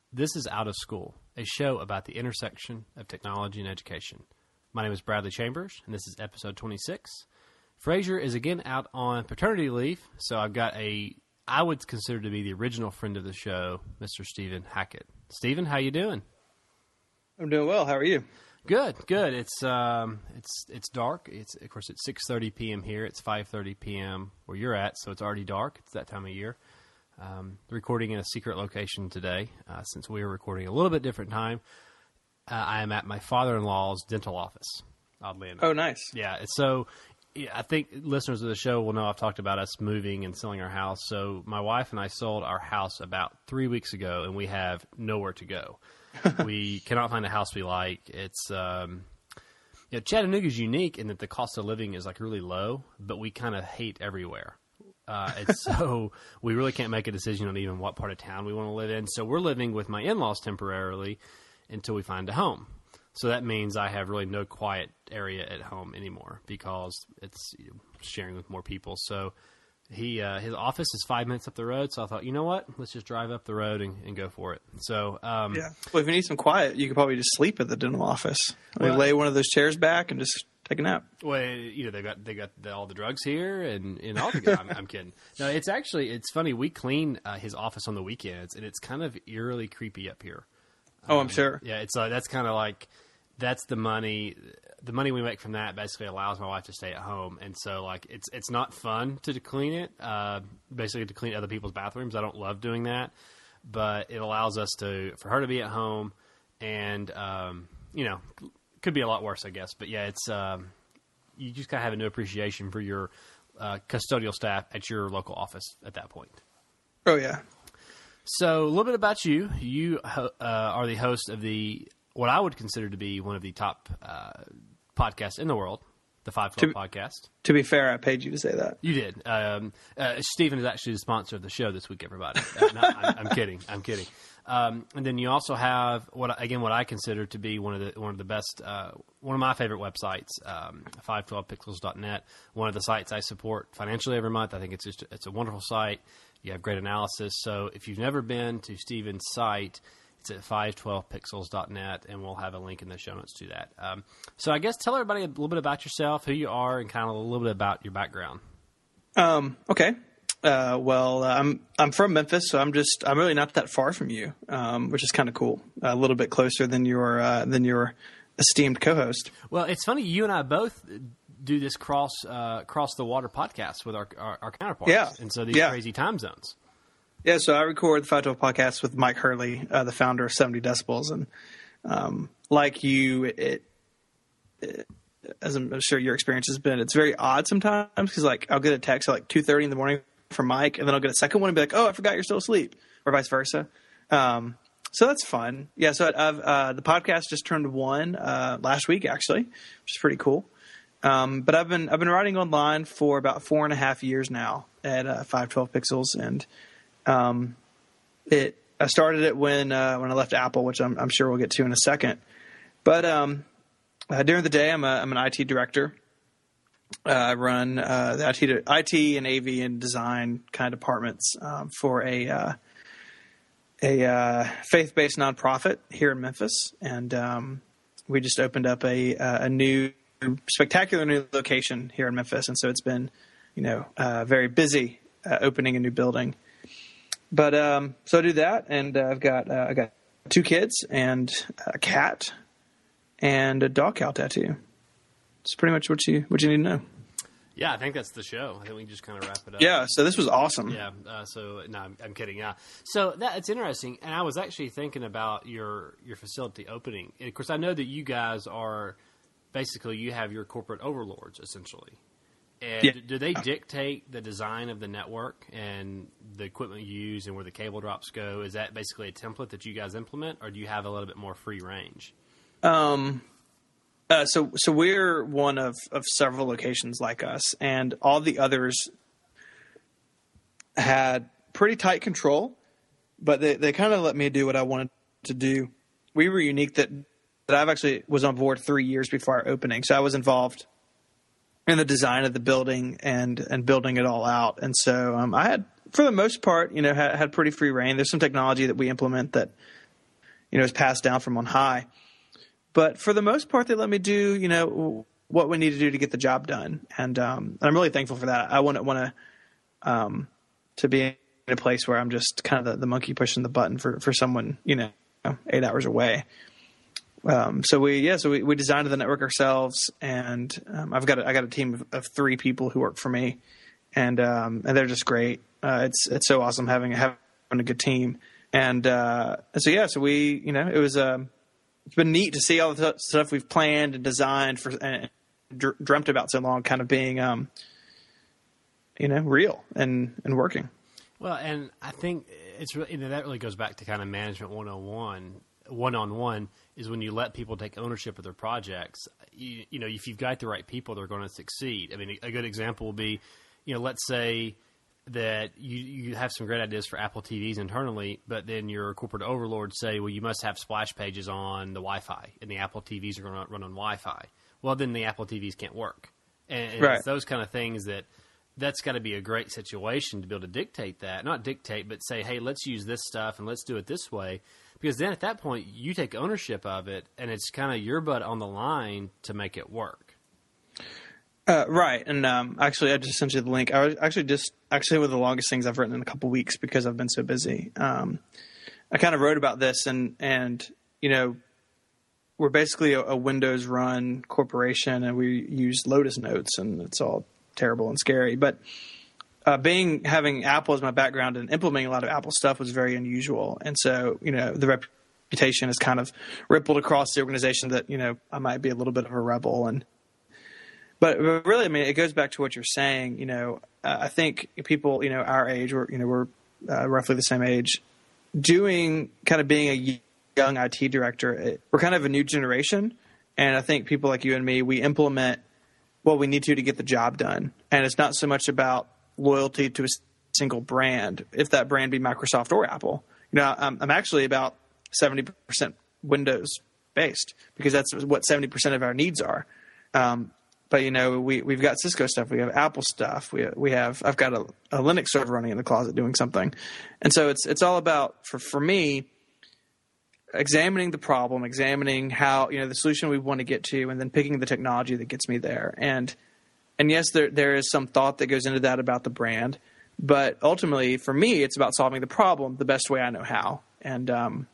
This is Out of School, a show about the intersection of technology and education. My name is Bradley Chambers, and this is episode 26. Frazier is again out on paternity leave, so I've got I would consider to be the original friend of the show, Mr. Stephen Hackett. Stephen, how you doing? I'm doing well. How are you? Good. It's dark. Of course it's 6:30 p.m. here. It's 5:30 p.m. where you're at, so it's already dark. It's that time of year. Recording in a secret location today, since we are recording a little bit different time. I am at my father-in-law's dental office, oddly enough. Oh, nice. Yeah, so I think listeners of the show will know I've talked about us moving and selling our house. So my wife and I sold our house about 3 weeks ago, and we have nowhere to go. We cannot find a house we like. It's Chattanooga is unique in that the cost of living is like really low, but we kind of hate everywhere. So we really can't make a decision on even what part of town we want to live in. So we're living with my in-laws temporarily until we find a home. So that means I have really no quiet area at home anymore because it's sharing with more people. So his office is 5 minutes up the road. So I thought, you know what? Let's just drive up the road and go for it. So yeah. Well, if you need some quiet, you could probably just sleep at the dental office. Lay one of those chairs back and just take a nap. Well, they got all the drugs here and all the. I'm kidding. No, it's funny. We clean his office on the weekends, and it's kind of eerily creepy up here. Oh, I'm sure. Yeah, it's that's kind of like that's the money. The money we make from that basically allows my wife to stay at home, and so like it's not fun to clean it. Basically, to clean other people's bathrooms. I don't love doing that, but it allows us for her to be at home, and could be a lot worse, I guess. But yeah, it's you just kind of have a new appreciation for your custodial staff at your local office at that point. Oh yeah. So a little bit about you. You are the host of what I would consider to be one of the top podcasts in the world, the 512 podcast. To be fair, I paid you to say that. You did. Stephen is actually the sponsor of the show this week, everybody. I'm kidding. And then you also have what I consider to be one of the best, one of my favorite websites, 512pixels.net. One of the sites I support financially every month. I think it's a wonderful site. You have great analysis. So if you've never been to Stephen's site, it's at 512pixels.net, and we'll have a link in the show notes to that. So I guess tell everybody a little bit about yourself, who you are, and kind of a little bit about your background. Okay. I'm from Memphis, so I'm really not that far from you, which is kind of cool. A little bit closer than your esteemed co-host. Well, it's funny. You and I both do this cross the water podcast with our counterparts. Yeah. And so these crazy time zones. Yeah. So I record the 512 podcast with Mike Hurley, the founder of 70 Decibels. And, like you, as I'm sure your experience has been, it's very odd sometimes because like I'll get a text at like 2:30 in the morning from Mike, and then I'll get a second one and be like, oh, I forgot you're still asleep, or vice versa. So that's fun. Yeah. So I've the podcast just turned 1 last week actually, which is pretty cool. But I've been writing online for about 4.5 years now at 512 Pixels, and I started it when I left Apple, which I'm sure we'll get to in a second. But during the day, I'm an IT director. I run the IT and AV and design kind of departments for a faith-based nonprofit here in Memphis, and we just opened up a new spectacular new location here in Memphis, and so it's been very busy opening a new building. But so I do that, and I got 2 kids and a cat and a dog cow tattoo. It's pretty much what you need to know. Yeah, I think that's the show. I think we can just kind of wrap it up. Yeah, so this was awesome. Yeah, I'm kidding. Yeah, so it's interesting, and I was actually thinking about your facility opening. And of course, I know that you guys are basically you have your corporate overlords essentially. And do they dictate the design of the network and the equipment you use and where the cable drops go? Is that basically a template that you guys implement, or do you have a little bit more free range? So we're one of several locations like us, and all the others had pretty tight control, but they kind of let me do what I wanted to do. We were unique that I've actually was on board 3 years before our opening, so I was involved in the design of the building and building it all out. And so I had, for the most part, had pretty free reign. There's some technology that we implement that is passed down from on high. But for the most part, they let me do, what we need to do to get the job done. And I'm really thankful for that. I wouldn't want to be in a place where I'm just kind of the monkey pushing the button for someone, 8 hours away. So we designed the network ourselves, and I got a team of 3 people who work for me, and they're just great. It's so awesome having a good team. And so we, it was it's been neat to see all the stuff we've planned and designed and dreamt about so long kind of being, real and working. Well, and I think it's really, that really goes back to kind of management 101. One-on-one is when you let people take ownership of their projects. If you've got the right people, they're going to succeed. I mean, a good example will be, let's say that you have some great ideas for Apple TVs internally, but then your corporate overlords say, well, you must have splash pages on the Wi-Fi, and the Apple TVs are going to run on Wi-Fi. Well, then the Apple TVs can't work. And right. It's those kind of things that's got to be a great situation to be able to dictate that. Not dictate, but say, hey, let's use this stuff and let's do it this way. Because then at that point, you take ownership of it, and it's kind of your butt on the line to make it work. Right. And actually, I just sent you the link. I was actually one of the longest things I've written in a couple weeks because I've been so busy. I kind of wrote about this, and we're basically a Windows run corporation, and we use Lotus Notes, and it's all terrible and scary. But having Apple as my background and implementing a lot of Apple stuff was very unusual. And so, the reputation has kind of rippled across the organization that, I might be a little bit of a rebel. But really, I mean, it goes back to what you're saying. I think people, our age, we're roughly the same age, being a young IT director, we're kind of a new generation. And I think people like you and me, we implement what we need to get the job done. And it's not so much about loyalty to a single brand, if that brand be Microsoft or Apple. I'm actually about 70% Windows based because that's what 70% of our needs are. But we've got Cisco stuff, we have Apple stuff, I've got a Linux server running in the closet doing something, and so it's all about for me examining the problem, examining how the solution we want to get to, and then picking the technology that gets me there. And yes, there is some thought that goes into that about the brand, but ultimately for me, it's about solving the problem the best way I know how. And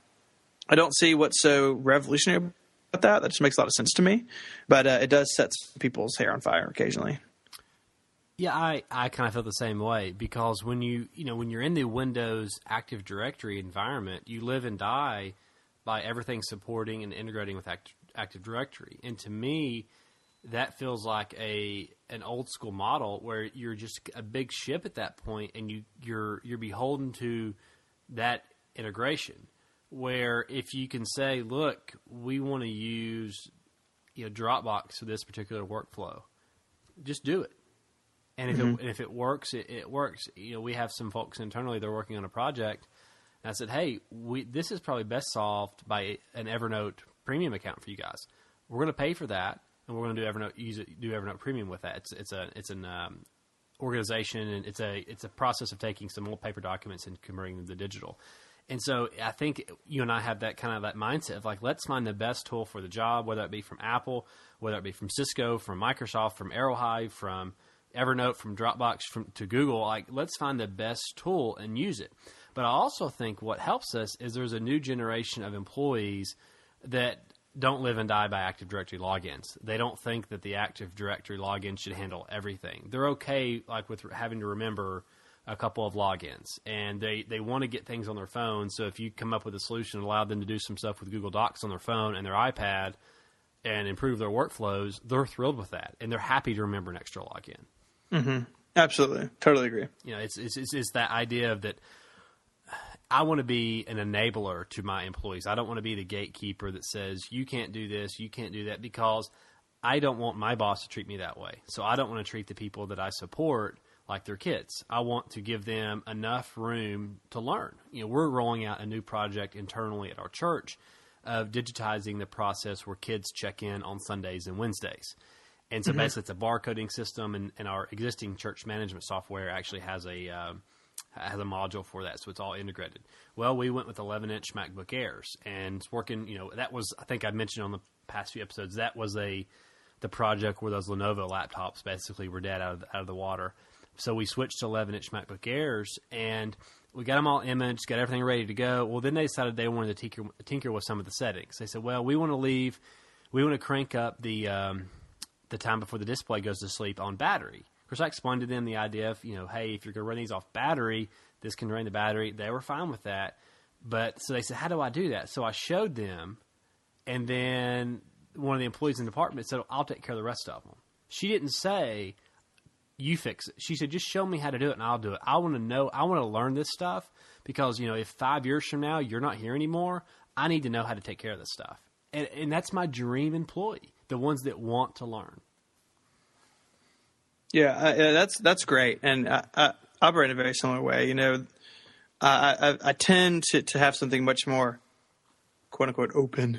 I don't see what's so revolutionary about that. That just makes a lot of sense to me, but it does set people's hair on fire occasionally. Yeah, I kind of feel the same way because when when you're in the Windows Active Directory environment, you live and die by everything supporting and integrating with Active Directory. And to me, that feels like an old school model where you're just a big ship at that point, and you're beholden to that integration. Where if you can say, look, we want to use Dropbox for this particular workflow, just do it. And if it works, it works. We have some folks internally that are working on a project. And I said, hey, this is probably best solved by an Evernote premium account for you guys. We're going to pay for that, and we're going to do Evernote Premium with that. It's an organization, and it's a process of taking some old paper documents and converting them to digital. And so I think you and I have that kind of that mindset of like, let's find the best tool for the job, whether it be from Apple, whether it be from Cisco, from Microsoft, from Aerohive, from Evernote, from Dropbox, to Google. Like, let's find the best tool and use it. But I also think what helps us is there's a new generation of employees that don't live and die by Active Directory logins. They don't think that the Active Directory login should handle everything. They're okay like with having to remember a couple of logins, and they want to get things on their phone. So if you come up with a solution that allowed them to do some stuff with Google Docs on their phone and their iPad and improve their workflows, they're thrilled with that, and they're happy to remember an extra login. Mm-hmm. Absolutely. Totally agree. It's that idea of that I want to be an enabler to my employees. I don't want to be the gatekeeper that says, you can't do this, you can't do that, because I don't want my boss to treat me that way. So I don't want to treat the people that I support like their kids. I want to give them enough room to learn. We're rolling out a new project internally at our church of digitizing the process where kids check in on Sundays and Wednesdays. And so basically it's a barcoding system, and our existing church management software actually has has a module for that, so it's all integrated. Well, we went with 11-inch MacBook Airs, and it's working. That was, I think I mentioned on the past few episodes, that was the project where those Lenovo laptops basically were dead out of the water. So we switched to 11-inch MacBook Airs, and we got them all imaged, got everything ready to go. Well, then they decided they wanted to tinker with some of the settings. They said, well, we want to crank up the time before the display goes to sleep on battery. Of course, I explained to them the idea of, hey, if you're going to run these off battery, this can drain the battery. They were fine with that. But so they said, how do I do that? So I showed them, and then one of the employees in the department said, I'll take care of the rest of them. She didn't say, you fix it. She said, just show me how to do it, and I'll do it. I want to know. I want to learn this stuff because, if 5 years from now you're not here anymore, I need to know how to take care of this stuff. And that's my dream employee, the ones that want to learn. Yeah, that's great, and I operate in a very similar way. I tend to have something much more, quote unquote, open,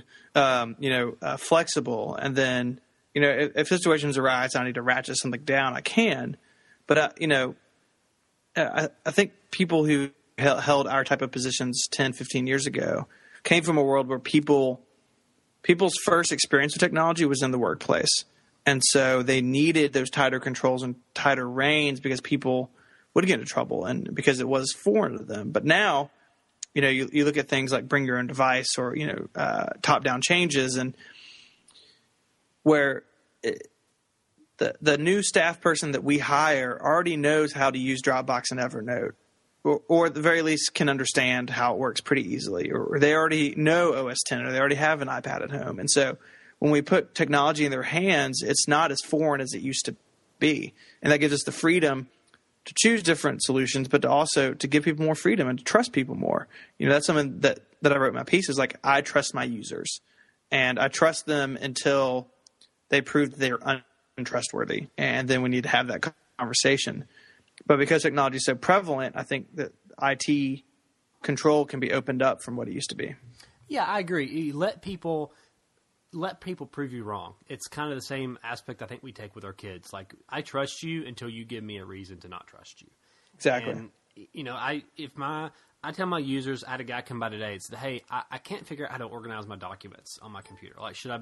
flexible, and then if situations arise, I need to ratchet something down, I can. But I think people who held our type of positions 10, 15 years ago came from a world where people's first experience with technology was in the workplace. And so they needed those tighter controls and tighter reins because people would get into trouble and because it was foreign to them. But now, you look at things like bring your own device or, top-down changes, and where the new staff person that we hire already knows how to use Dropbox and Evernote, or at the very least can understand how it works pretty easily, or they already know OS X, or they already have an iPad at home. And so when we put technology in their hands, it's not as foreign as it used to be. And that gives us the freedom to choose different solutions, but to give people more freedom and to trust people more. That's something that I wrote in my piece is like, I trust my users, and I trust them until they prove that they're untrustworthy. And then we need to have that conversation. But because technology is so prevalent, I think that IT control can be opened up from what it used to be. Yeah, I agree. You let people prove you wrong. It's kind of the same aspect I think we take with our kids. Like, I trust you until you give me a reason to not trust you. Exactly. And, I tell my users, I had a guy come by today and said, hey, I can't figure out how to organize my documents on my computer. Like, should I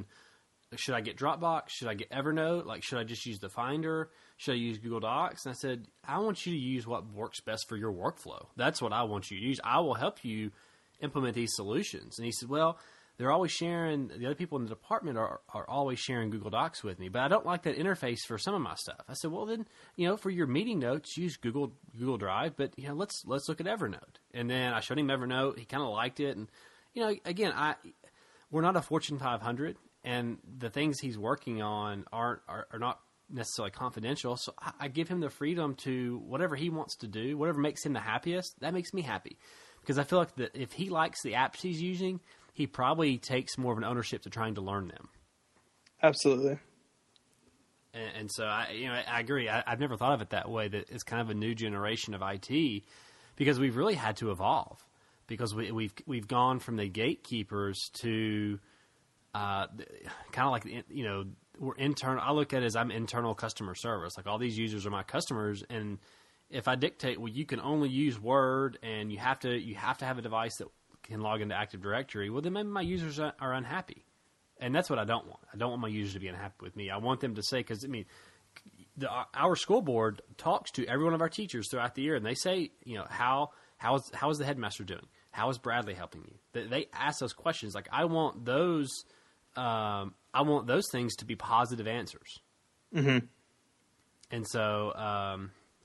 get Dropbox? Should I get Evernote? Like, should I just use the Finder? Should I use Google Docs? And I said, I want you to use what works best for your workflow. That's what I want you to use. I will help you implement these solutions. And he said, well, they're always sharing, the other people in the department are always sharing Google Docs with me, but I don't like that interface for some of my stuff. I said, well, then, for your meeting notes, use Google Drive, but, let's look at Evernote. And then I showed him Evernote. He kind of liked it. And, again, we're not a Fortune 500, and the things he's working on are not necessarily confidential. So I give him the freedom to whatever he wants to do, whatever makes him the happiest, that makes me happy. Because I feel like that if he likes the apps he's using, he probably takes more of an ownership to trying to learn them. Absolutely. And so I agree. I've never thought of it that way, that it's kind of a new generation of IT, because we've really had to evolve, because we've gone from the gatekeepers to kind of like, we're internal. I look at it as I'm internal customer service. Like, all these users are my customers, and if I dictate, well, you can only use Word and you have to have a device that can log into Active Directory, well, then maybe my users are unhappy. And that's what I don't want. I don't want my users to be unhappy with me. I want them to say, because, our school board talks to every one of our teachers throughout the year, and they say, how is the headmaster doing? How is Bradley helping you? They ask those questions. Like, I want those things to be positive answers. Mm-hmm. And so,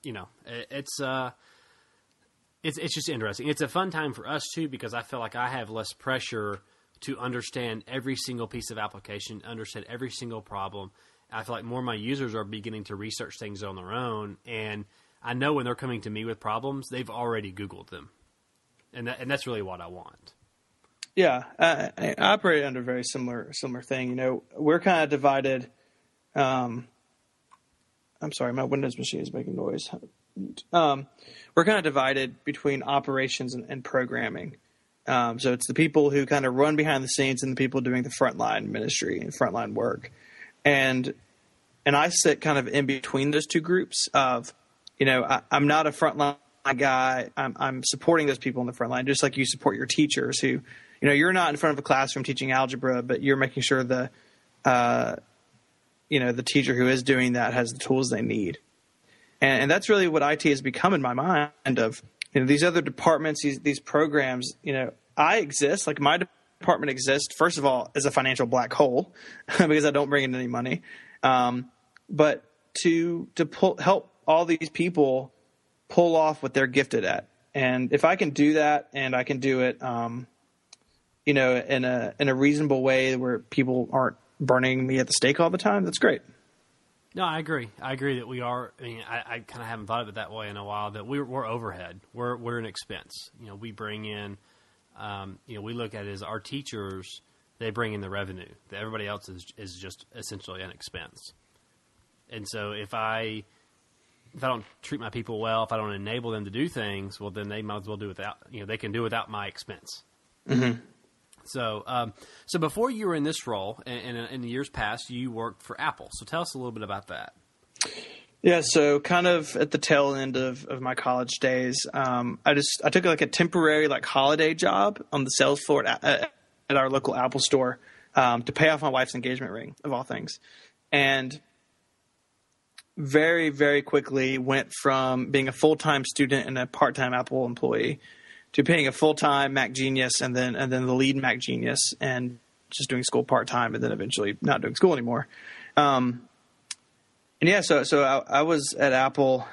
it's just interesting. It's a fun time for us too, because I feel like I have less pressure to understand every single piece of application, understand every single problem. I feel like more of my users are beginning to research things on their own, and I know when they're coming to me with problems, they've already Googled them, and that's really what I want. Yeah, I operate under a very similar thing. We're kind of divided. I'm sorry, my Windows machine is making noise. We're kind of divided between operations and programming. So it's the people who kind of run behind the scenes and the people doing the frontline ministry and frontline work. And I sit kind of in between those two groups of, I'm not a frontline guy. I'm supporting those people in the front line, just like you support your teachers who, you're not in front of a classroom teaching algebra, but you're making sure the teacher who is doing that has the tools they need. And that's really what IT has become in my mind of, these other departments, these programs, I exist, like my department exists, first of all, as a financial black hole because I don't bring in any money. But to help all these people pull off what they're gifted at. And if I can do that and I can do it, in a reasonable way where people aren't burning me at the stake all the time, that's great. No, I agree. I agree that we are. I mean, I kind of haven't thought of it that way in a while. That we're overhead. We're an expense. We bring in. We look at it as our teachers. They bring in the revenue. That everybody else is just essentially an expense. And so if I don't treat my people well, if I don't enable them to do things, well, then they might as well do without. They can do without my expense. Mm-hmm. So before you were in this role, and in the years past, you worked for Apple. So tell us a little bit about that. Yeah, so kind of at the tail end of my college days, I took like a temporary holiday job on the sales floor at our local Apple store to pay off my wife's engagement ring, of all things, and very, very quickly went from being a full-time student and a part-time Apple employee to being a full-time Mac genius and then the lead Mac genius and just doing school part-time and then eventually not doing school anymore. So I was at Apple,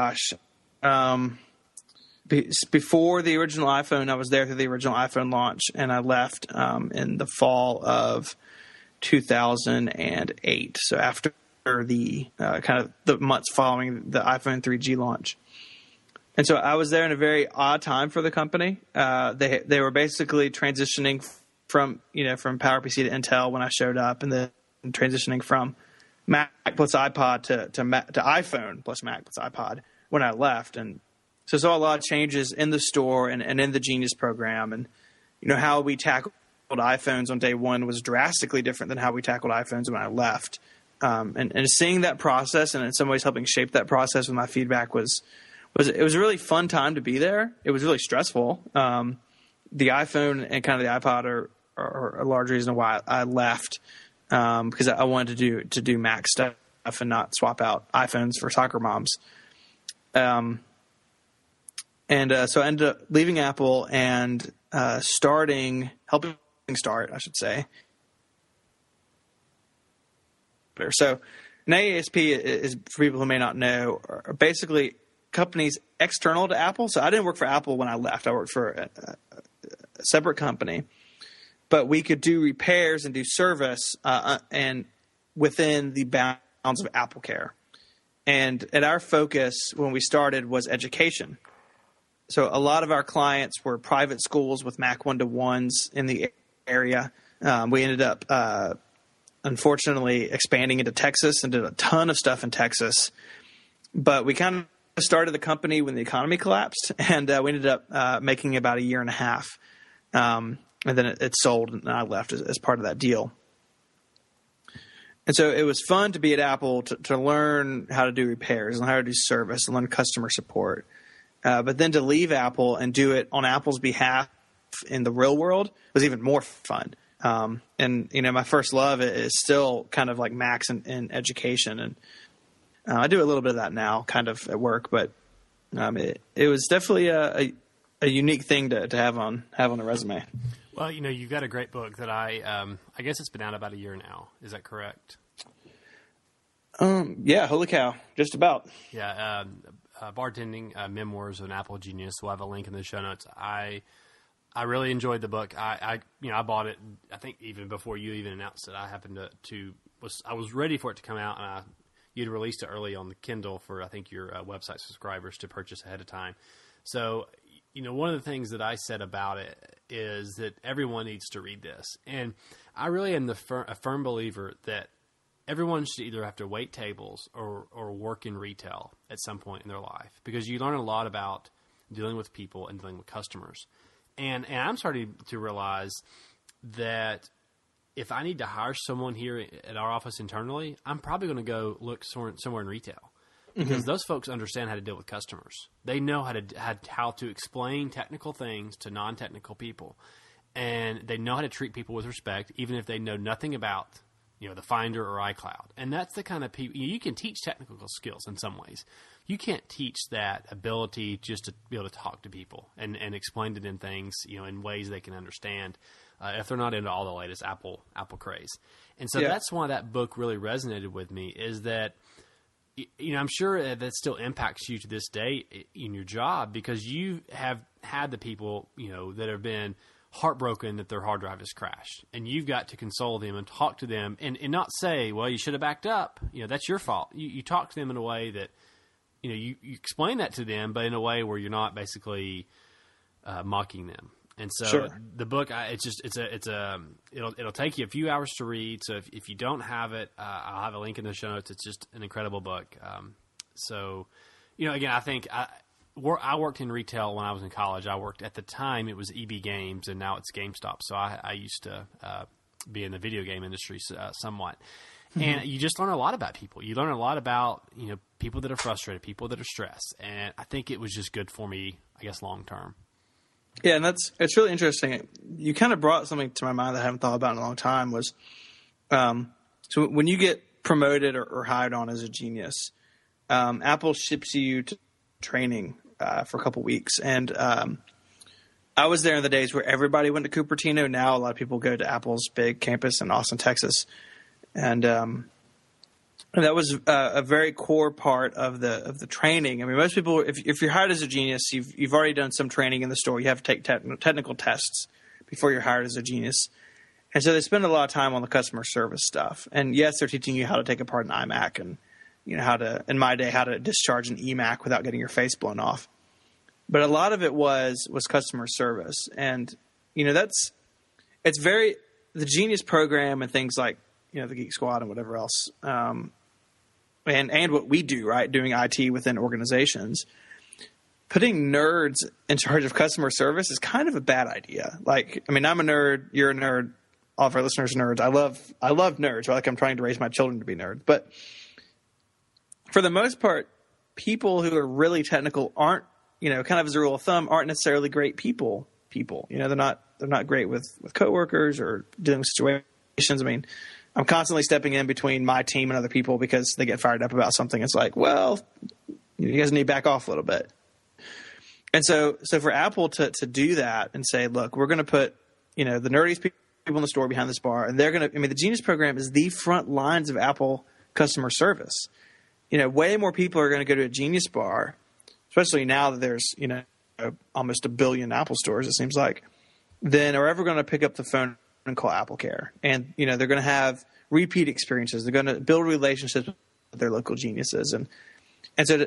before the original iPhone. I was there through the original iPhone launch, and I left in the fall of 2008. So after the kind of the months following the iPhone 3G launch. And so I was there in a very odd time for the company. They were basically transitioning from PowerPC to Intel when I showed up, and then transitioning from Mac plus iPod to iPhone plus Mac plus iPod when I left. And so I saw a lot of changes in the store and in the Genius program. And, how we tackled iPhones on day one was drastically different than how we tackled iPhones when I left. And seeing that process and in some ways helping shape that process with my feedback was a really fun time to be there. It was really stressful. The iPhone and kind of the iPod are a large reason why I left, because I wanted to do Mac stuff and not swap out iPhones for soccer moms. So I ended up leaving Apple and helping start, I should say. So an AASP is, for people who may not know, are basically companies external to Apple. So I didn't work for Apple when I left. I worked for a separate company. But we could do repairs and do service and within the bounds of AppleCare. And our focus when we started was education. So a lot of our clients were private schools with Mac 1-to-1s in the area. We ended up, unfortunately, expanding into Texas and did a ton of stuff in Texas. But we kind of started the company when the economy collapsed, and we ended up making about a year and a half. And then it sold, and I left as part of that deal. And so it was fun to be at Apple to learn how to do repairs and how to do service and learn customer support. But then to leave Apple and do it on Apple's behalf in the real world was even more fun. And, my first love is still kind of like Macs and education. And I do a little bit of that now kind of at work, but it was definitely a unique thing to have on a resume. Well, you've got a great book that I guess it's been out about a year now. Is that correct? Yeah, holy cow, just about. Yeah, Bartending Memoirs of an Apple Genius. We'll have a link in the show notes. I really enjoyed the book. I bought it. I think even before you even announced it, I happened I was ready for it to come out, and you'd released it early on the Kindle for I think your website subscribers to purchase ahead of time. So. One of the things that I said about it is that everyone needs to read this. And I really am a firm believer that everyone should either have to wait tables or work in retail at some point in their life, because you learn a lot about dealing with people and dealing with customers. And I'm starting to realize that if I need to hire someone here at our office internally, I'm probably going to go look somewhere in retail. because those folks understand how to deal with customers. They know how to explain technical things to non-technical people, and they know how to treat people with respect, even if they know nothing about the Finder or iCloud. And that's the kind of people you can teach technical skills in some ways. You can't teach that ability just to be able to talk to people and explain to them things in ways they can understand if they're not into all the latest Apple craze. And so that's why that book really resonated with me, is that I'm sure that still impacts you to this day in your job, because you have had the people that have been heartbroken that their hard drive has crashed, and you've got to console them and talk to them and not say, well, you should have backed up. That's your fault. You talk to them in a way that, you explain that to them, but in a way where you're not basically mocking them. And so the book, it'll take you a few hours to read. So if you don't have it, I'll have a link in the show notes. It's just an incredible book. Again, I think I worked in retail when I was in college. I worked at the time, it was EB Games, and now it's GameStop. So I used to be in the video game industry somewhat. And you just learn a lot about people. You learn a lot about people that are frustrated, people that are stressed. And I think it was just good for me, I guess, long term. Yeah, and it's really interesting. You kind of brought something to my mind that I haven't thought about in a long time, was so when you get promoted or hired on as a genius, Apple ships you to training for a couple weeks. And I was there in the days where everybody went to Cupertino. Now a lot of people go to Apple's big campus in Austin, Texas. And that was a very core part of the training. I mean, most people, if you're hired as a genius, you've already done some training in the store. You have to take technical tests before you're hired as a genius. And so they spend a lot of time on the customer service stuff. And yes, they're teaching you how to take apart an iMac and how to, in my day, how to discharge an eMac without getting your face blown off. But a lot of it was customer service. And it's very, the Genius program and things like the Geek Squad and whatever else, and what we do, right, doing IT within organizations, putting nerds in charge of customer service is kind of a bad idea. Like, I mean, I'm a nerd, you're a nerd, all of our listeners are nerds. I love nerds, right? Like, I'm trying to raise my children to be nerds. But for the most part, people who are really technical aren't, kind of as a rule of thumb, aren't necessarily great people. They're not great with coworkers or dealing with situations. I mean, I'm constantly stepping in between my team and other people because they get fired up about something. It's like, well, you guys need to back off a little bit. And so for Apple to do that and say, look, we're going to put, the nerdiest people in the store behind this bar, and they're going to, the Genius program is the front lines of Apple customer service. Way more people are going to go to a Genius bar, especially now that there's, almost 1 billion Apple stores, it seems like, than are ever going to pick up the phone and call AppleCare. And, they're going to have repeat experiences. They're going to build relationships with their local geniuses. And so,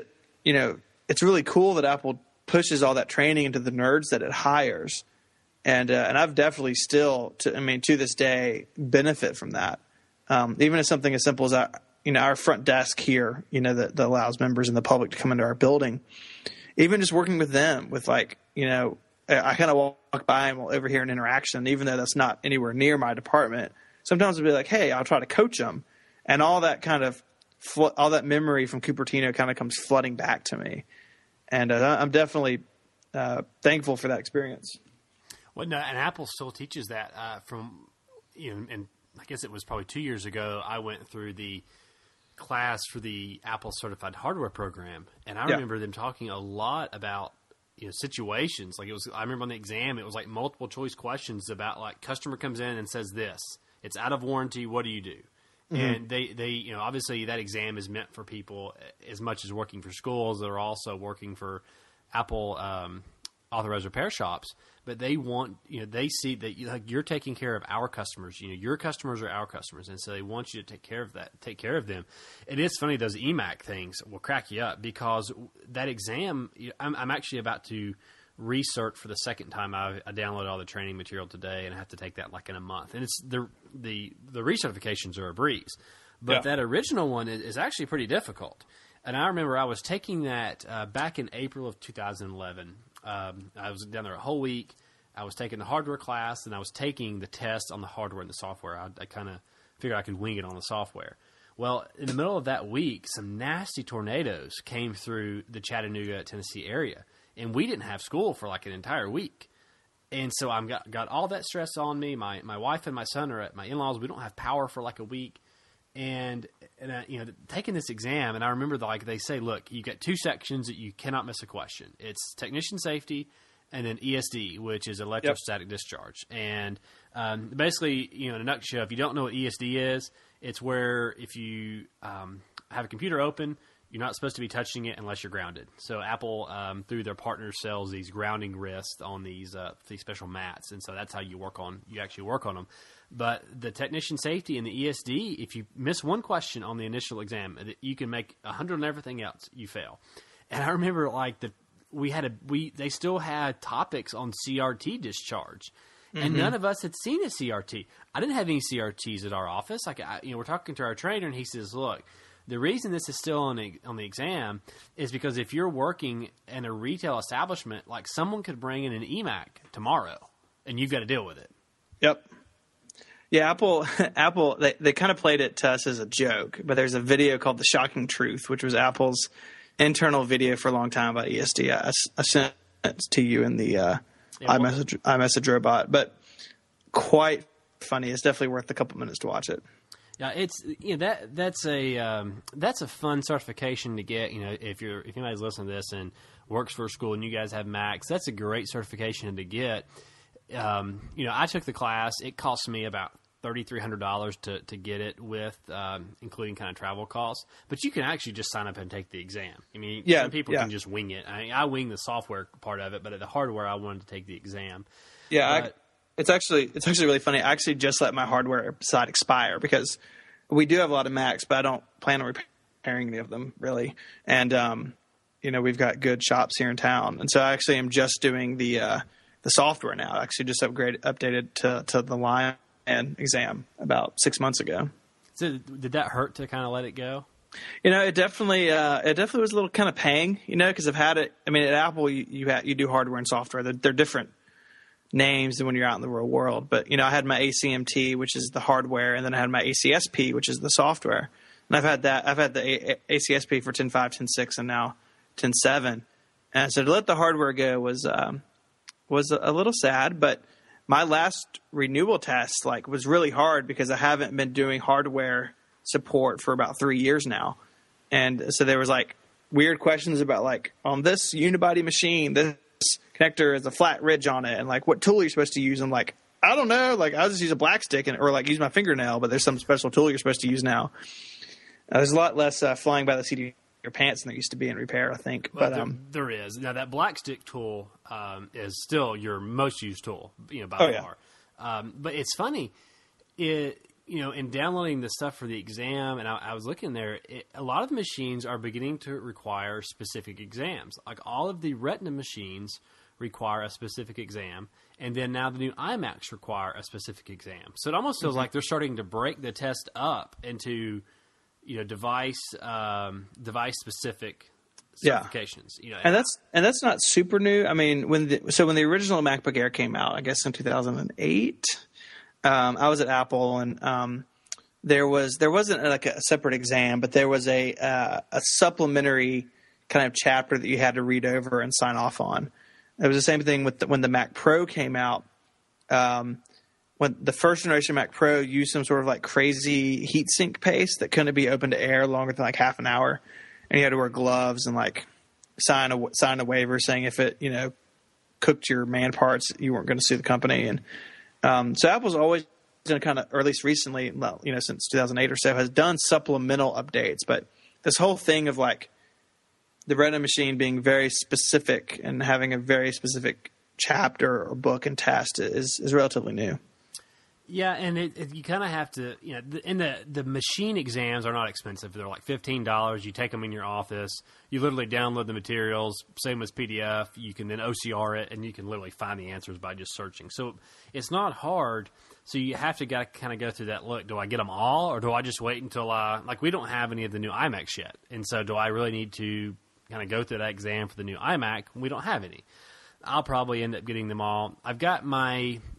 it's really cool that Apple pushes all that training into the nerds that it hires. And I've definitely still, to this day, benefit from that. Even as something as simple as our front desk here, that allows members in the public to come into our building. Even just working with them with I kind of walk by and we'll overhear an interaction, even though that's not anywhere near my department. Sometimes I'll be like, hey, I'll try to coach them. And all that kind of all that memory from Cupertino kind of comes flooding back to me. And I'm definitely thankful for that experience. Well, no, and Apple still teaches that from, and I guess it was probably 2 years ago, I went through the class for the Apple Certified Hardware Program. And I remember them talking a lot about situations. Like I remember on the exam, it was like multiple choice questions about like customer comes in and says this, it's out of warranty. What do you do? Mm-hmm. And they obviously that exam is meant for people as much as working for schools. They're also working for Apple authorized repair shops, but they want, they see that you're taking care of our customers. Your customers are our customers. And so they want you to take care of them. It is funny. Those eMac things will crack you up because that exam, I'm actually about to research for the second time. I downloaded all the training material today and I have to take that in a month. And it's the recertifications are a breeze, but that original one is actually pretty difficult. And I remember I was taking that back in April of 2011. I was down there a whole week. I was taking the hardware class, and I was taking the test on the hardware and the software. I kind of figured I could wing it on the software. Well, in the middle of that week, some nasty tornadoes came through the Chattanooga, Tennessee area, and we didn't have school for like an entire week. And so I've got all that stress on me. My wife and my son are at my in-laws. We don't have power for like a week. And taking this exam, and I remember they say, look, you got two sections that you cannot miss a question. It's technician safety and then ESD, which is electrostatic discharge. And basically, in a nutshell, if you don't know what ESD is, it's where if you have a computer open, you're not supposed to be touching it unless you're grounded. So Apple, through their partners, sells these grounding wrists on these special mats, and so that's how you actually work on them. But the technician safety and the ESD, if you miss one question on the initial exam, you can make 100 on everything else, you fail. And I remember they still had topics on CRT discharge. And none of us had seen a CRT. I didn't have any CRTs at our office. We're talking to our trainer, and he says, look, the reason this is still on the exam is because if you're working in a retail establishment, like someone could bring in an eMac tomorrow, and you've got to deal with it. Yep. Yeah, Apple, they kind of played it to us as a joke, but there's a video called The Shocking Truth, which was Apple's internal video for a long time about ESD. I sent it to you in the iMessage robot, but quite funny. It's definitely worth a couple minutes to watch it. Yeah, it's that's a fun certification to get. If anybody's listening to this and works for a school and you guys have Macs, that's a great certification to get. I took the class. It cost me about $3,300 to get it with, including kind of travel costs. But you can actually just sign up and take the exam. Some people can just wing it. I wing the software part of it, but at the hardware, I wanted to take the exam. Yeah, it's actually really funny. I actually just let my hardware side expire because we do have a lot of Macs, but I don't plan on repairing any of them really. And we've got good shops here in town, and so I actually am just doing the software now. I actually just updated to the Lion exam about 6 months ago. So did that hurt to kind of let it go? It definitely was a little kind of pang, because I've had it. At Apple, you do hardware and software. They're different names than when you're out in the real world. But I had my ACMT, which is the hardware, and then I had my ACSP, which is the software. And I've had the ACSP for 10.5, 10.6, and now 10.7. And so to let the hardware go was a little sad, but my last renewal test was really hard because I haven't been doing hardware support for about 3 years now. And so there was weird questions about on this unibody machine, this connector has a flat ridge on it, and what tool you're supposed to use. I'm I don't know, I'll just use a black stick or use my fingernail, but there's some special tool you're supposed to use now. There's a lot less flying by the seat of your pants than there used to be in repair, I think. Well, but there is. Now that black stick tool is still your most used tool, by far. Yeah. But it's funny, in downloading the stuff for the exam, and I was looking there, a lot of the machines are beginning to require specific exams. All of the Retina machines require a specific exam, and then now the new iMacs require a specific exam. So it almost feels like they're starting to break the test up into device specific certifications. And that's not super new. When the original MacBook Air came out, I guess in 2008, I was at Apple, and there wasn't a separate exam, but there was a supplementary kind of chapter that you had to read over and sign off on. It was the same thing when the Mac Pro came out. When the first generation Mac Pro used some sort of crazy heatsink paste that couldn't be open to air longer than half an hour, and you had to wear gloves and sign a waiver saying if it cooked your man parts, you weren't going to sue the company. And so Apple's always done or at least recently, since 2008 or so, has done supplemental updates. But this whole thing of the Retina machine being very specific and having a very specific chapter or book and test is relatively new. Yeah, and you kind of have to, and the machine exams are not expensive. They're $15. You take them in your office. You literally download the materials, same as PDF. You can then OCR it, and you can literally find the answers by just searching. So it's not hard. So you have to kind of go through that look. Do I get them all, or do I just wait until we don't have any of the new iMacs yet. And so do I really need to kind of go through that exam for the new iMac? We don't have any. I'll probably end up getting them all. I've got my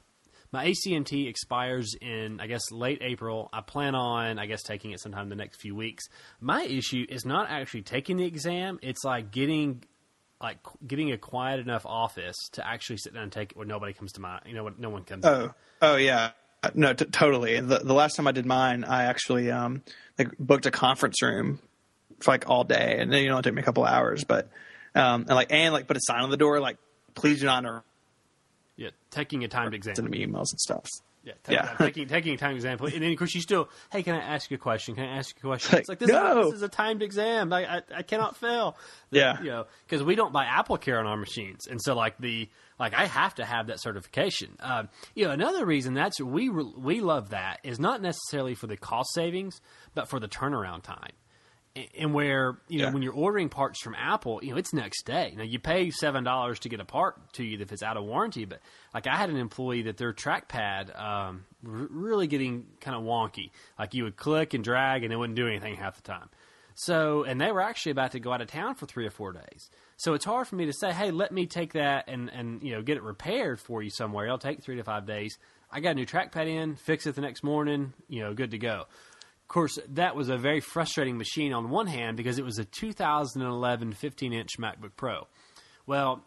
My ACNT expires in, I guess, late April. I plan on, I guess, taking it sometime in the next few weeks. My issue is not actually taking the exam. It's like getting a quiet enough office to actually sit down and take it where nobody comes to when no one comes in. Oh yeah. No, totally. The last time I did mine, I actually booked a conference room for like all day, and then it took me a couple hours, but and put a sign on the door like, please do not. Yeah, taking a timed exam. Sending me emails and stuff. Yeah, taking a timed exam, and then of course you still, hey, can I ask you a question? Can I ask you a question? It's like this is a timed exam. I cannot fail. Because we don't buy AppleCare on our machines, and so I have to have that certification. Another reason we love that is not necessarily for the cost savings, but for the turnaround time. And where, when you're ordering parts from Apple, it's next day. Now, you pay $7 to get a part to you if it's out of warranty. But, I had an employee that their trackpad really getting kind of wonky. Like, you would click and drag, and it wouldn't do anything half the time. So, and they were actually about to go out of town for 3 or 4 days. So, it's hard for me to say, hey, let me take that and get it repaired for you somewhere. It'll take 3 to 5 days. I got a new trackpad in, fix it the next morning, good to go. Of course, that was a very frustrating machine on one hand because it was a 2011 15-inch MacBook Pro. Well,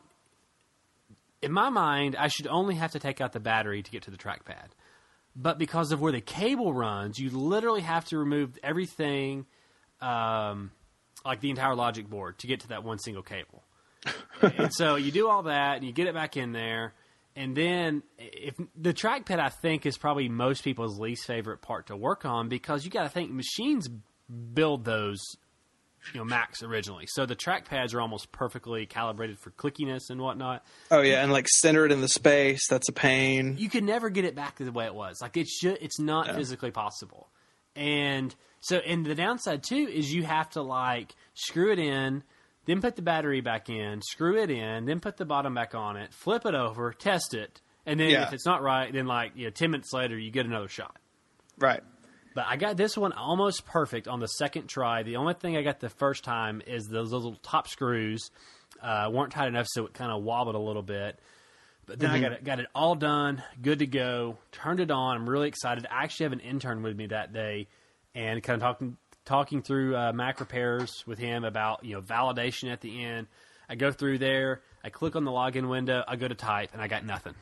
in my mind, I should only have to take out the battery to get to the trackpad. But because of where the cable runs, you literally have to remove everything, like the entire logic board, to get to that one single cable. And so you do all that, and you get it back in there. And then, if the trackpad, I think, is probably most people's least favorite part to work on because you got to think machines build those, Macs originally. So the trackpads are almost perfectly calibrated for clickiness and whatnot. Oh yeah, and centered in the space. That's a pain. You can never get it back to the way it was. It's not physically possible. And so, and the downside too is you have to screw it in. Then put the battery back in, screw it in, then put the bottom back on it, flip it over, test it, and then if it's not right, then 10 minutes later you get another shot. Right. But I got this one almost perfect on the second try. The only thing I got the first time is those little top screws weren't tight enough, so it kind of wobbled a little bit. But then I got it all done, good to go, turned it on. I'm really excited. I actually have an intern with me that day and kind of talking through Mac repairs with him about validation at the end. I go through there, I click on the login window, I go to type, and I got nothing.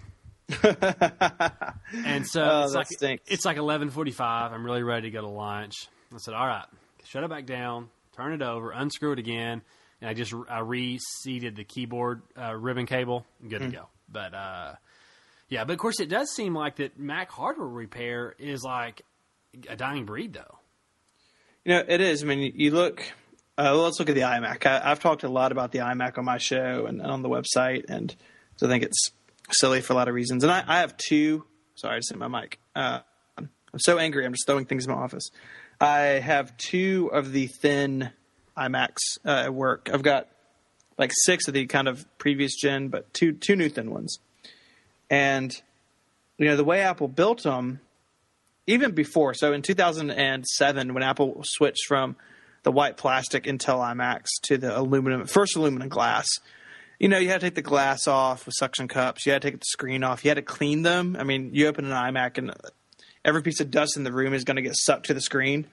And so it's like 11:45. I'm really ready to go to lunch. I said, all right, shut it back down, turn it over, unscrew it again, and I reseated the keyboard ribbon cable. Good to go. But but of course it does seem like that Mac hardware repair is like a dying breed, though. It is. I mean, you look. Let's look at the iMac. I've talked a lot about the iMac on my show and on the website, and so I think it's silly for a lot of reasons. And I have two. Sorry, I just hit my mic. I'm so angry. I'm just throwing things in my office. I have two of the thin iMacs at work. I've got 6 of the kind of previous gen, but two new thin ones. And the way Apple built them. Even before, so in 2007, when Apple switched from the white plastic Intel iMacs to the aluminum glass, you had to take the glass off with suction cups. You had to take the screen off. You had to clean them. I mean, you open an iMac and every piece of dust in the room is going to get sucked to the screen,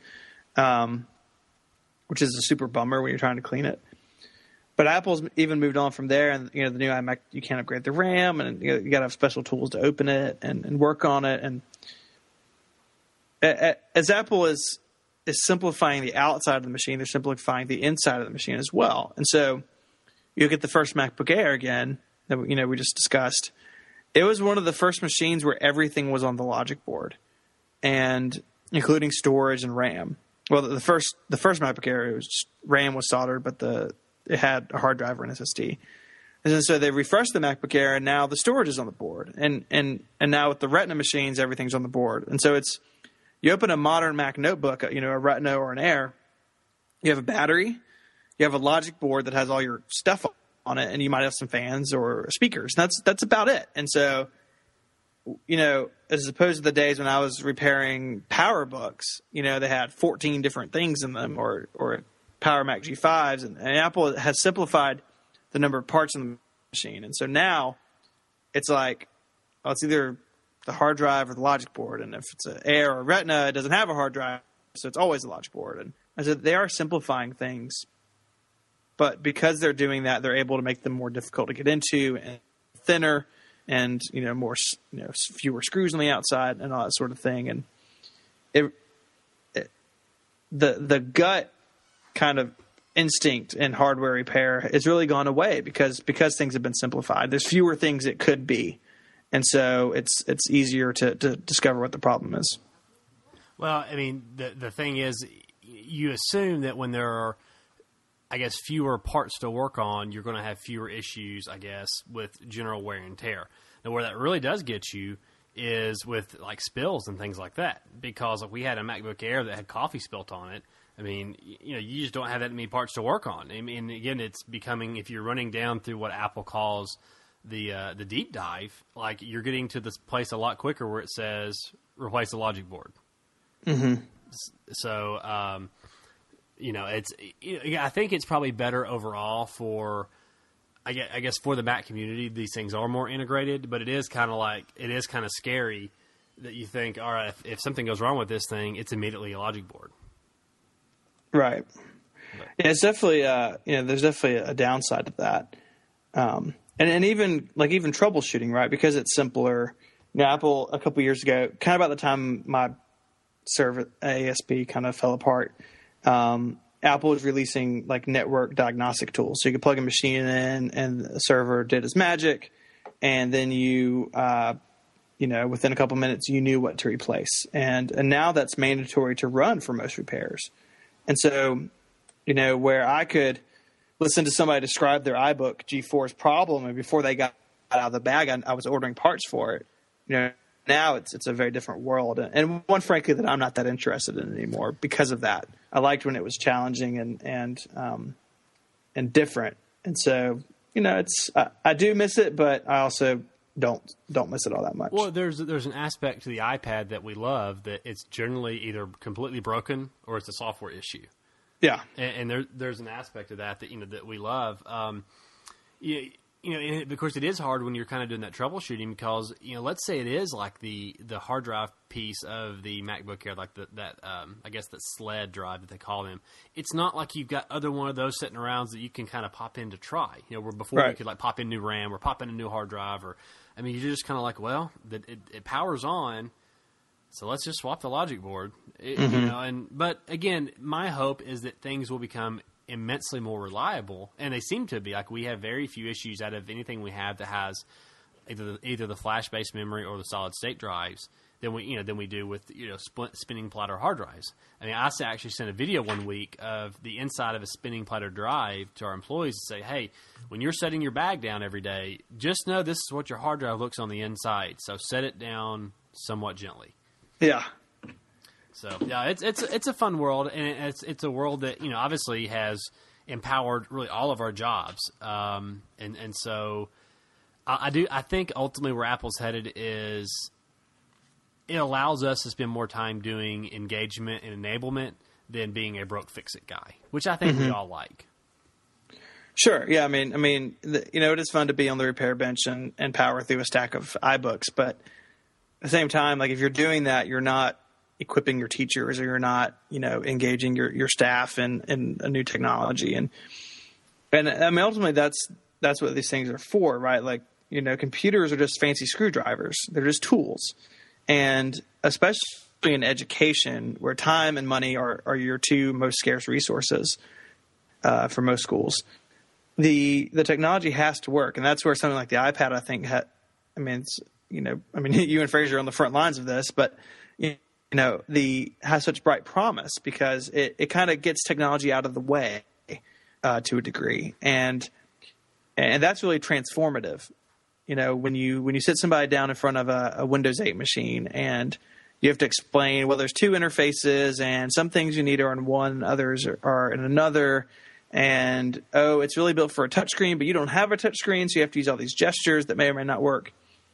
which is a super bummer when you're trying to clean it. But Apple's even moved on from there, and the new iMac, you can't upgrade the RAM, and you got to have special tools to open it and work on it, and as Apple is simplifying the outside of the machine, they're simplifying the inside of the machine as well. And so you get the first MacBook Air again that we just discussed. It was one of the first machines where everything was on the logic board, and including storage and RAM. Well, the first MacBook Air, RAM was soldered, but it had a hard drive or an SSD. And so they refreshed the MacBook Air, and now the storage is on the board. And now with the Retina machines, everything's on the board. And so you open a modern Mac notebook, a Retina or an Air, you have a battery, you have a logic board that has all your stuff on it, and you might have some fans or speakers. And that's about it. And so, as opposed to the days when I was repairing PowerBooks, they had 14 different things in them, or Power Mac G5s, and Apple has simplified the number of parts in the machine. And so now it's it's either the hard drive or the logic board. And if it's an Air or Retina, it doesn't have a hard drive, so it's always the logic board. And I said they are simplifying things, but because they're doing that, they're able to make them more difficult to get into and thinner, and more fewer screws on the outside and all that sort of thing. And the gut kind of instinct in hardware repair has really gone away because things have been simplified. There's fewer things it could be, and so it's easier to discover what the problem is. Well, I mean, the thing is, you assume that when there are, I guess, fewer parts to work on, you're going to have fewer issues, I guess, with general wear and tear. Now, where that really does get you is with like spills and things like that, because we had a MacBook Air that had coffee spilt on it. I mean, you just don't have that many parts to work on. I mean, again, it's becoming, if you're running down through what Apple calls the deep dive, like you're getting to this place a lot quicker where it says replace the logic board. Mm-hmm. So, I think it's probably better overall for, I guess for the Mac community, these things are more integrated, but it is kind of scary that you think, all right, if something goes wrong with this thing, it's immediately a logic board. Right. Yeah, it's definitely, there's definitely a downside to that. And even troubleshooting, right? Because it's simpler. Apple a couple years ago, kind of about the time my server ASP kind of fell apart, Apple was releasing like network diagnostic tools. So you could plug a machine in and the server did its magic. And then you, within a couple minutes, you knew what to replace. And now that's mandatory to run for most repairs. And so, where I could listen to somebody describe their iBook G4's problem, and before they got out of the bag, I was ordering parts for it. Now it's a very different world, and one, frankly, that I'm not that interested in anymore because of that. I liked when it was challenging and different, and so I do miss it, but I also don't miss it all that much. Well, there's an aspect to the iPad that we love that it's generally either completely broken or it's a software issue. Yeah, and there's an aspect of that that we love. And of course, it is hard when you're kind of doing that troubleshooting because let's say it is like the hard drive piece of the MacBook Air, like I guess that sled drive that they call them. It's not like you've got other one of those sitting around that you can kind of pop in to try. Where before you could like pop in new RAM or pop in a new hard drive, or I mean, you're just kind of like, well, it powers on, so let's just swap the logic board. But again, my hope is that things will become immensely more reliable, and they seem to be. Like we have very few issues out of anything we have that has either the flash-based memory or the solid-state drives than we do with spinning platter hard drives. I mean, I actually sent a video one week of the inside of a spinning platter drive to our employees to say, hey, when you're setting your bag down every day, just know this is what your hard drive looks on the inside. So set it down somewhat gently. Yeah. So yeah, it's a fun world, and it's a world that obviously has empowered really all of our jobs, and so I think ultimately where Apple's headed is it allows us to spend more time doing engagement and enablement than being a broke fix it guy, which I think we all like. Sure, yeah, I mean, it is fun to be on the repair bench and power through a stack of iBooks, but at the same time, like if you're doing that, you're not equipping your teachers, or you're not, engaging your staff in a new technology. And I mean, ultimately that's what these things are for, right? Like, computers are just fancy screwdrivers. They're just tools. And especially in education, where time and money are your two most scarce resources, for most schools, the technology has to work. And that's where something like the iPad, I think, you and Fraser are on the front lines of this, but has such bright promise because it kind of gets technology out of the way to a degree, and that's really transformative. When you sit somebody down in front of a Windows 8 machine and you have to explain, well, there's two interfaces and some things you need are in one, others are in another, and it's really built for a touchscreen, but you don't have a touchscreen, so you have to use all these gestures that may or may not work.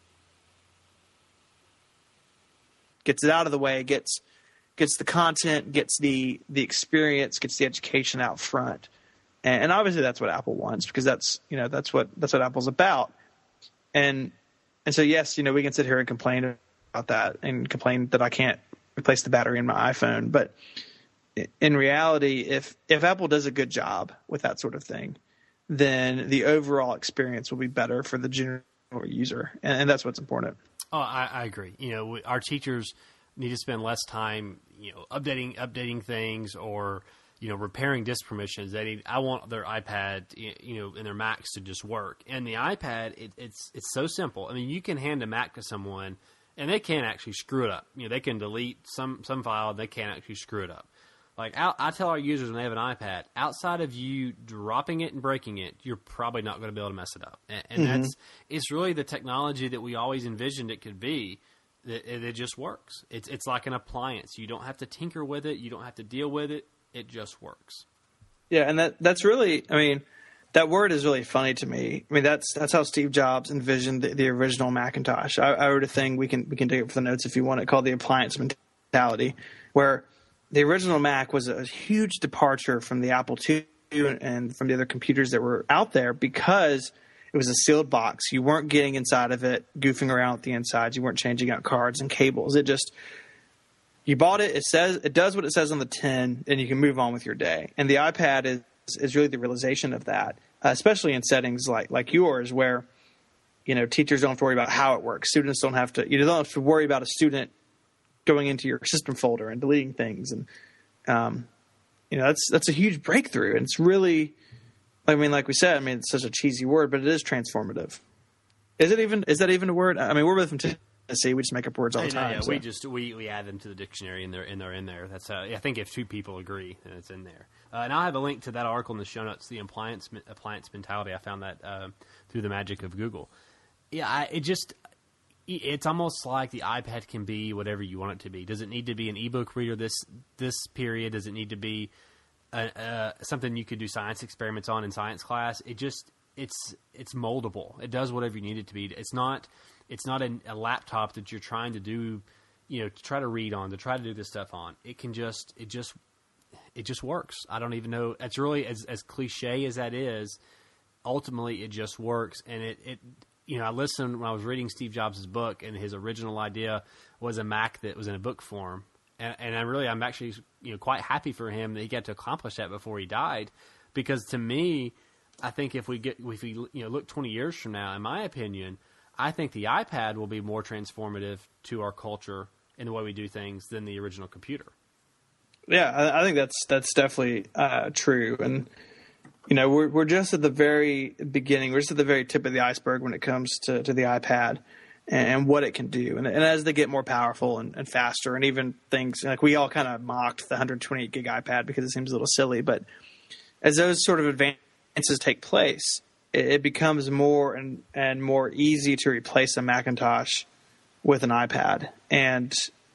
Gets it out of the way, gets the content, gets the experience, gets the education out front, and obviously that's what Apple wants, because that's what Apple's about. And so yes, we can sit here and complain that and complain that I can't replace the battery in my iPhone. But in reality, if Apple does a good job with that sort of thing, then the overall experience will be better for the general user, and that's what's important. Oh, I agree. Our teachers need to spend less time, updating things or repairing disk permissions. I want their iPad, and their Macs to just work. And the iPad, it's so simple. I mean, you can hand a Mac to someone, and they can't actually screw it up. They can delete some file, and they can't actually screw it up. Like I tell our users when they have an iPad, outside of you dropping it and breaking it, you're probably not going to be able to mess it up. And it's really the technology that we always envisioned it could be. It just works. It's like an appliance. You don't have to tinker with it. You don't have to deal with it. It just works. Yeah, and that's really, I mean, that word is really funny to me. I mean, that's how Steve Jobs envisioned the original Macintosh. I wrote a thing, we can take it for the notes if you want it, called the appliance mentality, where the original Mac was a huge departure from the Apple II and from the other computers that were out there because it was a sealed box. You weren't getting inside of it, goofing around with the insides. You weren't changing out cards and cables. You bought it. It does what it says on the tin, and you can move on with your day. And the iPad is really the realization of that, especially in settings like yours, where teachers don't have to worry about how it works. Students don't have to. You don't have to worry about a student going into your system folder and deleting things, and that's a huge breakthrough. And it's really, like we said, it's such a cheesy word, but it is transformative. Is that even a word? I mean, we're both from Tennessee. We just make up words all the time. Yeah, so. we add them to the dictionary, and they're in there. That's I think if two people agree, then it's in there. And I'll have a link to that article in the show notes. The appliance mentality. I found that through the magic of Google. Yeah, it's almost like the iPad can be whatever you want it to be. Does it need to be an ebook reader this period? Does it need to be something you could do science experiments on in science class? It's moldable. It does whatever you need it to be. It's not a laptop that you're trying to do, to try to read on, to try to do this stuff on. It just works. I don't even know. It's really as cliche as that is. Ultimately, it just works, and it. I listened when I was reading Steve Jobs' book, and his original idea was a Mac that was in a book form. And I'm actually, quite happy for him that he got to accomplish that before he died, because to me, I think if we look 20 years from now, in my opinion, I think the iPad will be more transformative to our culture in the way we do things than the original computer. Yeah, I think that's definitely true. And we're just at the very beginning. We're just at the very tip of the iceberg when it comes to the iPad and what it can do. And as they get more powerful and faster, and even things like we all kind of mocked the 128 gig iPad because it seems a little silly, but as those sort of advances take place, it becomes more and more easy to replace a Macintosh with an iPad. And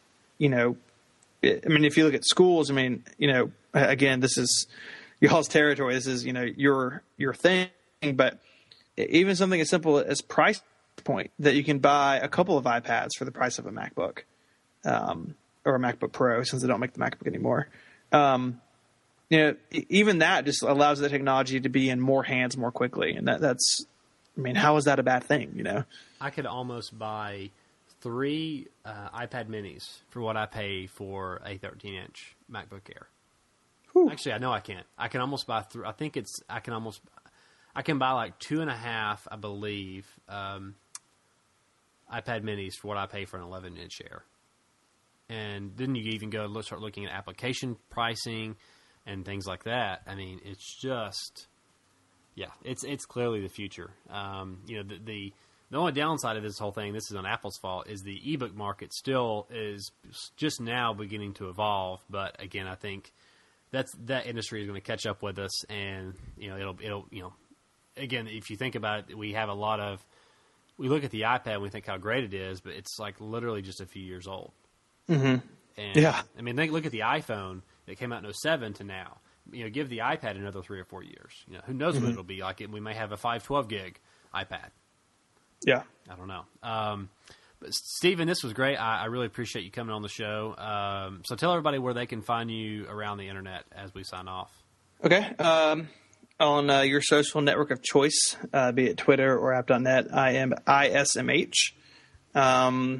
if you look at schools, again, this is y'all's territory. This is, your thing. But even something as simple as price point, that you can buy a couple of iPads for the price of a MacBook, or a MacBook Pro, since they don't make the MacBook anymore. Even that just allows the technology to be in more hands more quickly. And that's, how is that a bad thing? I could almost buy 3 iPad minis for what I pay for a 13-inch MacBook Air. Whew. Actually, I know I can't. I can almost buy I can buy like 2.5, I believe, iPad minis for what I pay for an 11-inch Air. And then you even start looking at application pricing and things like that. It's just, it's clearly the future. The only downside of this whole thing, this is on Apple's fault, is the ebook market still is just now beginning to evolve. But again, I think that industry is going to catch up with us, and it'll again, if you think about it, we look at the iPad and we think how great it is, but it's like literally just a few years old. Mm-hmm. And yeah, look at the iPhone that came out in 2007 to now. Give the iPad another 3 or 4 years. Who knows what it'll be like? We may have a 512 gig iPad. Yeah, I don't know. But Stephen, this was great. I really appreciate you coming on the show. So tell everybody where they can find you around the internet as we sign off. Okay. On your social network of choice, be it Twitter or app.net, I am ISMH.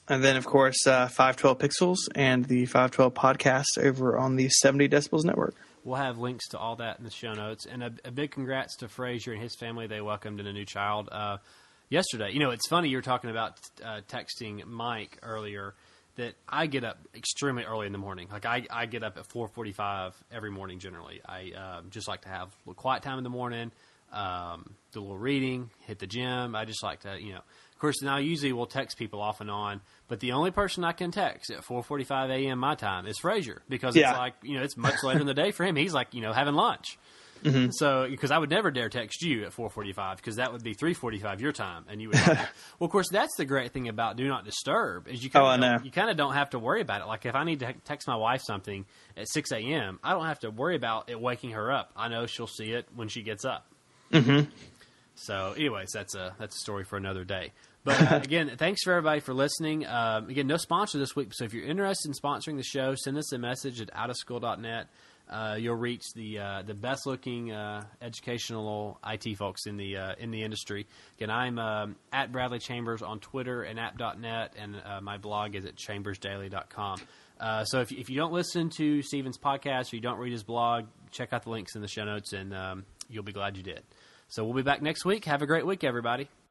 And then, of course, 512 Pixels and the 512 podcast over on the 70 Decibels Network. We'll have links to all that in the show notes. And a big congrats to Frazier and his family. They welcomed in a new child yesterday. You know, it's funny, you were talking about texting Mike earlier, that I get up extremely early in the morning. Like, I get up at 4:45 every morning generally. I just like to have a little quiet time in the morning, do a little reading, hit the gym. I just like to, you know. Of course, now usually we'll text people off and on, but the only person I can text at 4:45 a.m. my time is Frazier, because it's like, you know, it's much later in the day for him. He's like, you know, having lunch. Mm-hmm. So, because I would never dare text you at 4:45, because that would be 3:45 your time, and you would. Well, of course, that's the great thing about Do Not Disturb, is you kind of don't have to worry about it. Like, if I need to text my wife something at 6 a.m., I don't have to worry about it waking her up. I know she'll see it when she gets up. Mm-hmm. So, anyways, that's a story for another day. But again, thanks for everybody for listening. Again, no sponsor this week, so if you're interested in sponsoring the show, send us a message at outofschool.net. You'll reach the best looking educational IT folks in the industry. Again, I'm at Bradley Chambers on Twitter and app.net, and my blog is at chambersdaily.com. So if you don't listen to Steven's podcast or you don't read his blog, check out the links in the show notes, and you'll be glad you did. So we'll be back next week. Have a great week, everybody.